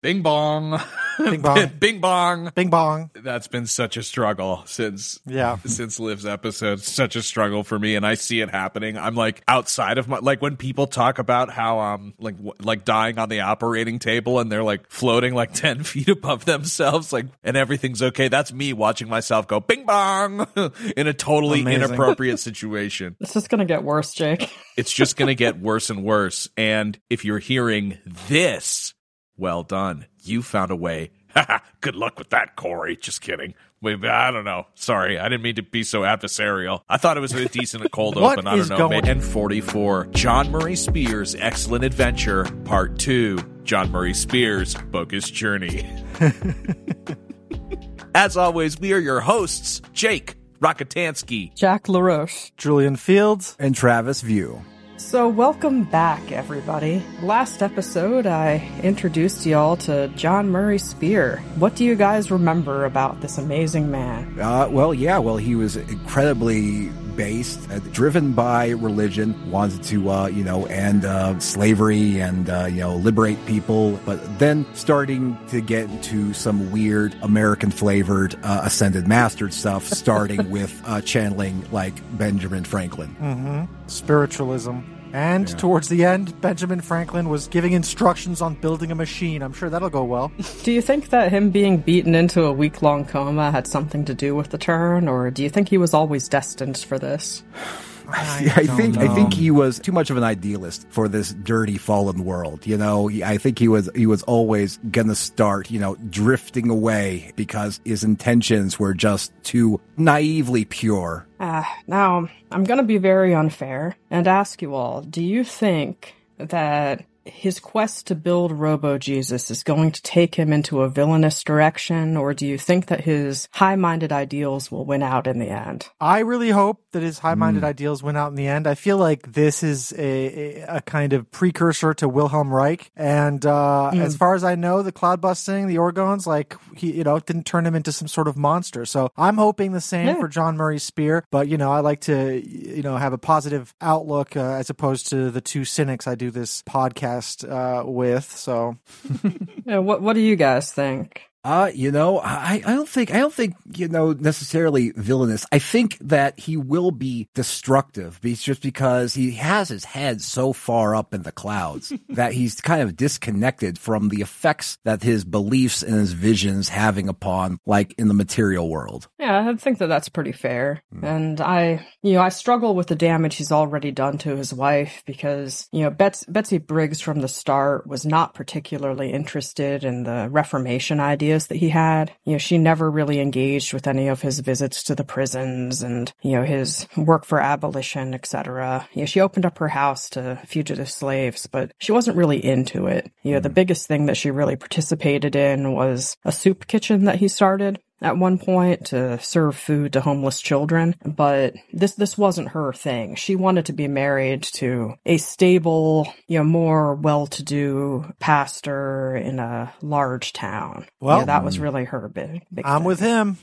Bing bong. Bing bong. Bing bong. Bing bong. That's been such a struggle since Liv's episode. Such a struggle for me, and I see it happening. I'm like outside of my, like when people talk about how like dying on the operating table and they're like floating like 10 feet above themselves, like, and everything's okay. That's me watching myself go bing bong in a totally inappropriate situation. It's just gonna get worse, Jake. It's just gonna get worse and worse. And if you're hearing this, well done. You found a way. Good luck with that, Corey. Just kidding. Wait, I don't know. Sorry, I didn't mean to be so adversarial. I thought it was a decent cold open. I don't know. And 44, John Murray Spears' Excellent Adventure, Part 2. John Murray Spears' Bogus Journey. As always, we are your hosts, Jake Rockatansky, Jack LaRoche, Julian Fields, and Travis View. So welcome back, everybody. Last episode, I introduced y'all to John Murray Spear. What do you guys remember about this amazing man? He was incredibly based, driven by religion, wanted to, end slavery and, liberate people, but then starting to get into some weird American-flavored Ascended Master stuff, starting with channeling like Benjamin Franklin. Mm-hmm. Spiritualism. And towards the end, Benjamin Franklin was giving instructions on building a machine. I'm sure that'll go well. Do you think that him being beaten into a week-long coma had something to do with the turn, or do you think he was always destined for this? I think he was too much of an idealist for this dirty fallen world. I think he was always gonna start, drifting away because his intentions were just too naively pure. Now, I'm gonna be very unfair and ask you all, do you think that his quest to build Robo-Jesus is going to take him into a villainous direction, or do you think that his high-minded ideals will win out in the end? I really hope that his high-minded ideals win out in the end. I feel like this is a kind of precursor to Wilhelm Reich, and as far as I know, the cloud busting, the Orgons, he didn't turn him into some sort of monster. So I'm hoping the same for John Murray Spear, but I like to have a positive outlook as opposed to the two cynics I do this podcast with. So what do you guys think? I don't think necessarily villainous. I think that he will be destructive just because he has his head so far up in the clouds that he's kind of disconnected from the effects that his beliefs and his visions having upon, like, in the material world. Yeah, I think that that's pretty fair. And I struggle with the damage he's already done to his wife because, Betsy Briggs from the start was not particularly interested in the Reformation ideas that he had. She never really engaged with any of his visits to the prisons and, his work for abolition, etc. She opened up her house to fugitive slaves, but she wasn't really into it. The biggest thing that she really participated in was a soup kitchen that he started at one point to serve food to homeless children, but this wasn't her thing. She wanted to be married to a stable, more well-to-do pastor in a large town. Well, that was really her big I'm thing. with him.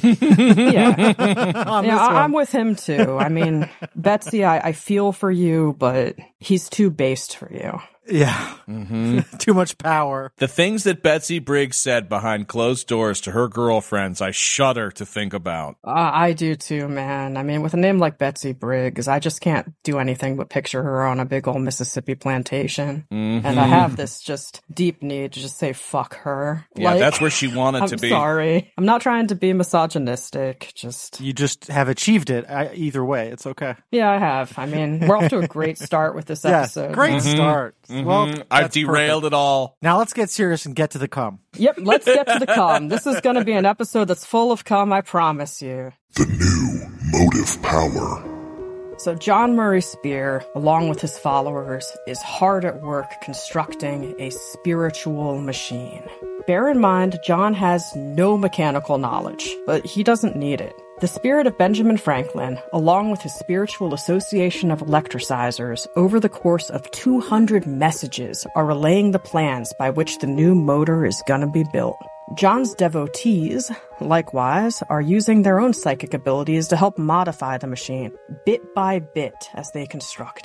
I'm with him too. I mean, Betsy, I feel for you, but he's too based for you. Yeah. Too much power. The things that Betsy Briggs said behind closed doors to her girlfriends, I shudder to think about. I do too, man. I mean, with a name like Betsy Briggs, I just can't do anything but picture her on a big old Mississippi plantation. And I have this just deep need to just say, fuck her. Yeah, that's where she wanted to be. I'm sorry. I'm not trying to be misogynistic. You just have achieved it. Either way, it's okay. Yeah, I have. I mean, we're off to a great start with this episode. Great start. Well, I've derailed it all. Now let's get serious and get to the cum. Yep, let's get to the cum. This is going to be an episode that's full of cum, I promise you. The new motive power. So John Murray Spear, along with his followers, is hard at work constructing a spiritual machine. Bear in mind, John has no mechanical knowledge, but he doesn't need it. The spirit of Benjamin Franklin, along with his spiritual association of electricizers, over the course of 200 messages, are relaying the plans by which the new motor is gonna be built. John's devotees, likewise, are using their own psychic abilities to help modify the machine, bit by bit, as they construct it.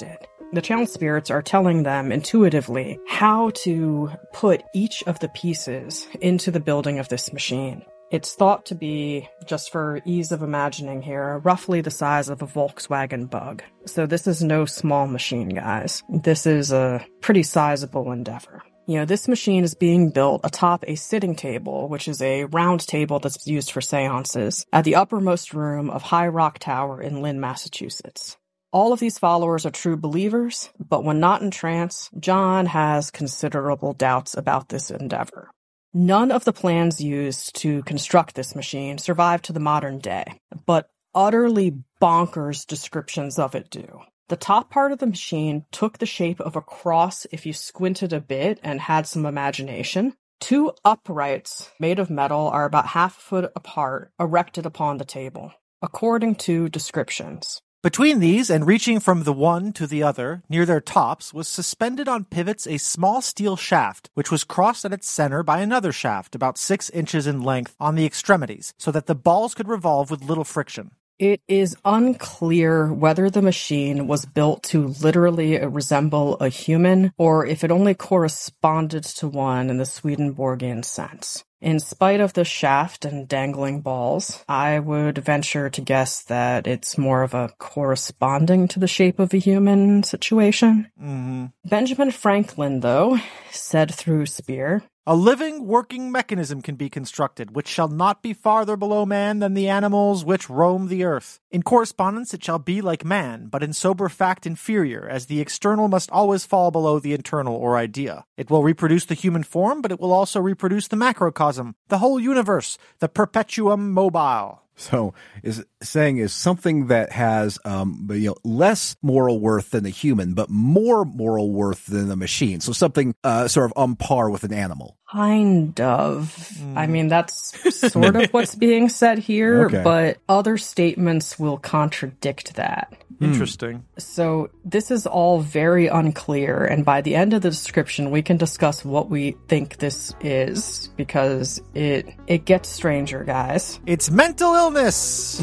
The channel spirits are telling them intuitively how to put each of the pieces into the building of this machine. It's thought to be, just for ease of imagining here, roughly the size of a Volkswagen Bug. So this is no small machine, guys. This is a pretty sizable endeavor. This machine is being built atop a sitting table, which is a round table that's used for seances, at the uppermost room of High Rock Tower in Lynn, Massachusetts. All of these followers are true believers, but when not in trance, John has considerable doubts about this endeavor. None of the plans used to construct this machine survive to the modern day, but utterly bonkers descriptions of it do. The top part of the machine took the shape of a cross if you squinted a bit and had some imagination. 2 uprights made of metal are about half a foot apart, erected upon the table, according to descriptions. Between these, and reaching from the one to the other, near their tops, was suspended on pivots a small steel shaft, which was crossed at its center by another shaft, about 6 inches in length, on the extremities, so that the balls could revolve with little friction. It is unclear whether the machine was built to literally resemble a human, or if it only corresponded to one in the Swedenborgian sense. In spite of the shaft and dangling balls, I would venture to guess that it's more of a corresponding to the shape of a human situation. Mm-hmm. Benjamin Franklin, though, said through Spear, "A living, working mechanism can be constructed, which shall not be farther below man than the animals which roam the earth. In correspondence it shall be like man, but in sober fact inferior, as the external must always fall below the internal or idea. It will reproduce the human form, but it will also reproduce the macrocosm, the whole universe, the perpetuum mobile." So is something that has less moral worth than a human, but more moral worth than a machine. So something sort of on par with an animal. Kind of. I mean, that's sort of what's being said here, Okay. but other statements will contradict that. Interesting. So this is all very unclear, and by the end of the description, we can discuss what we think this is, because it gets stranger, guys. It's mental illness!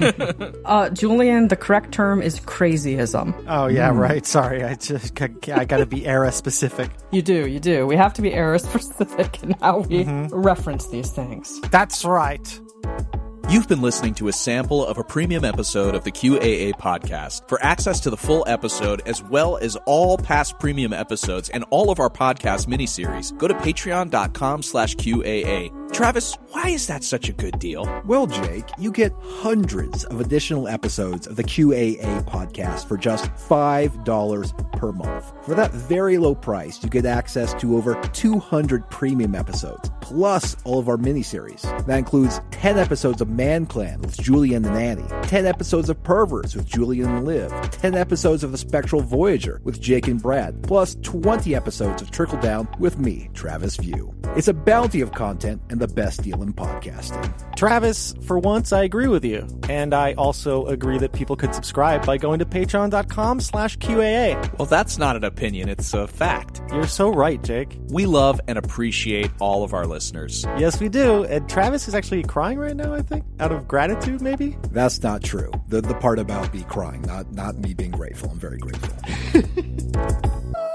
Julian, the correct term is crazyism. Oh, yeah, right. Sorry. I gotta be era specific. You do. We have to be era specific in how we reference these things. That's right. You've been listening to a sample of a premium episode of the QAA podcast. For access to the full episode, as well as all past premium episodes and all of our podcast miniseries, go to patreon.com/QAA. Travis, why is that such a good deal? Well, Jake, you get hundreds of additional episodes of the QAA podcast for just $5 per month. For that very low price, you get access to over 200 premium episodes, plus all of our miniseries. That includes 10 episodes of Man Clan with Julian and Annie, 10 episodes of Perverts with Julian and Liv, 10 episodes of The Spectral Voyager with Jake and Brad, plus 20 episodes of Trickle Down with me, Travis View. It's a bounty of content and the best deal in podcasting. Travis, for once I agree with you. And I also agree that people could subscribe by going to patreon.com/QAA. Well, that's not an opinion, it's a fact. You're so right, Jake. We love and appreciate all of our listeners. Yes, we do. And Travis is actually crying right now, I think. Out of gratitude, maybe? That's not true. The part about me crying, not me being grateful. I'm very grateful.